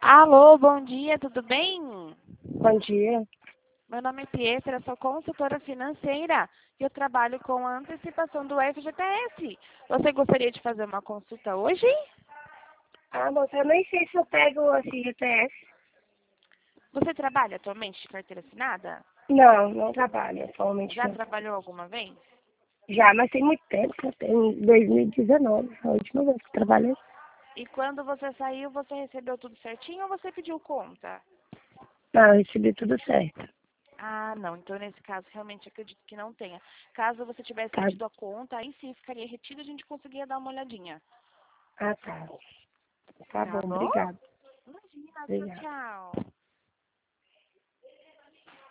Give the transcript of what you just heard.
Alô, bom dia, tudo bem? Bom dia. Meu nome é Pietra, sou consultora financeira e eu trabalho com a antecipação do FGTS. Você gostaria de fazer uma consulta hoje? Moça, eu nem sei se eu pego assim GPS. Você trabalha atualmente de carteira assinada? Não, não trabalho atualmente Já não. trabalhou alguma vez? Já, mas tem muito tempo, só tem 2019, a última vez que eu trabalhei. E quando você saiu, você recebeu tudo certinho ou você pediu conta? Não, eu recebi tudo certo. Ah, não. Então, nesse caso, realmente acredito que não tenha. Caso você tivesse Tá, pedido a conta, aí sim ficaria retido e a gente conseguia dar uma olhadinha. tá. Tá Tá bom, bom? obrigado. Imagina, tchau, Obrigado. tchau.